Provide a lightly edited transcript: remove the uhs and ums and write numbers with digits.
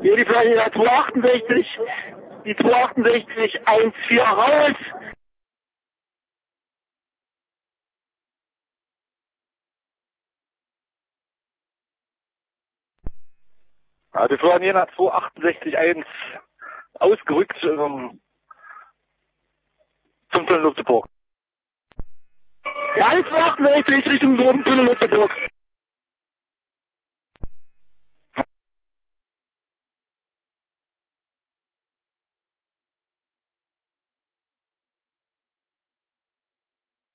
Hier die Florida 268, die 268 1-4 raus. Ja, die Florida 268 1 ausgerückt zum Tunnel Lützeburg. Ja, die 268 Richtung Tunnel Lützeburg.